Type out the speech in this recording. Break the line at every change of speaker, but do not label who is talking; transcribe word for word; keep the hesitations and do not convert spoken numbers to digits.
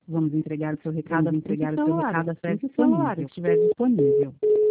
Vamos entregar o seu recado, Vamos entregar o seu recado assim que o celular estiver disponível.